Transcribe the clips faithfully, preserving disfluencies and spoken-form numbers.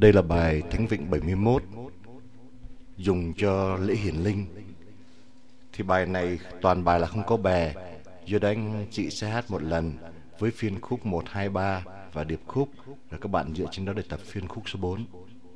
Đây là bài Thánh Vịnh bảy mươi mốt dùng cho lễ hiển linh. Thì bài này toàn bài là không có bè, do đó anh chị sẽ hát một lần với phiên khúc một, hai, ba và điệp khúc, rồi các bạn dựa trên đó để tập phiên khúc số bốn.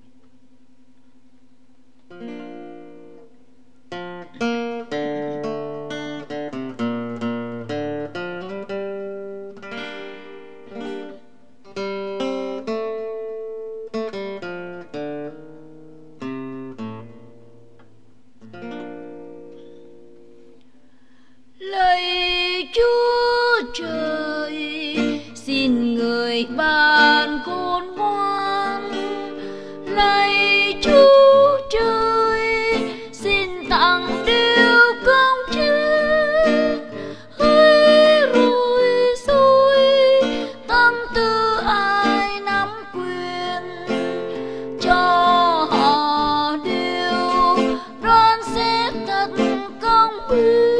Lạy Chúa Trời, xin Người ban khôn ngoan. Lạy Chúa Trời, xin tặng điều công chính. Hỡi rồi xui tâm tư ai nắm quyền, cho họ đều đoán xét thật công bình.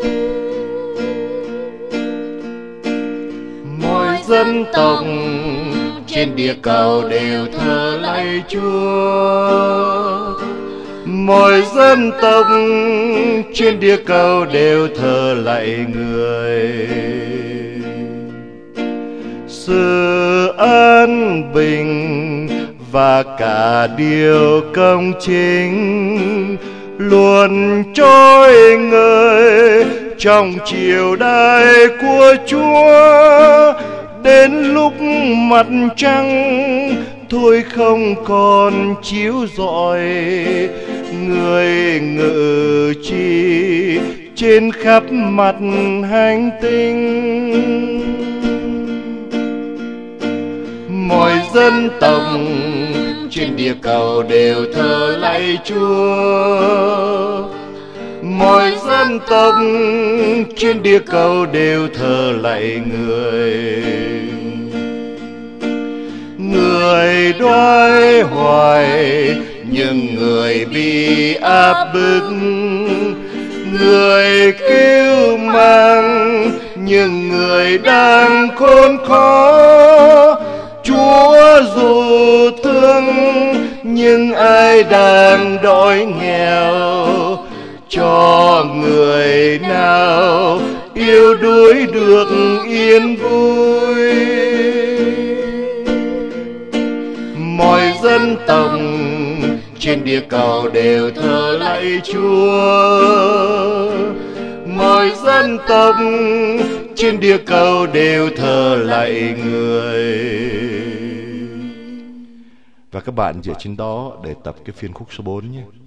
Dân tộc trên địa cầu đều thờ lạy Chúa. Mọi dân tộc trên địa cầu đều thờ lạy Người. Sự an bình và cả điều công chính luôn trôi ngời trong triều đại của Chúa. Đến lúc mặt trăng thôi không còn chiếu rọi, Người ngự trị trên khắp mặt hành tinh. Mọi dân tộc trên địa cầu đều thờ lạy Chúa. Mọi dân tộc trên địa cầu đều thờ lạy Người. Người đoái hoài nhưng Người bị áp bức. Người kêu mang nhưng Người đang khốn khó. Chúa dù thương nhưng ai đang đói nghèo, cho người nào yêu đuối được yên vui. Mọi dân tộc trên địa cầu đều thờ lạy Chúa. Mọi dân tộc trên địa cầu đều thờ lạy Người. Và các bạn dựa trên đó để tập cái phiên khúc số bốn nhé.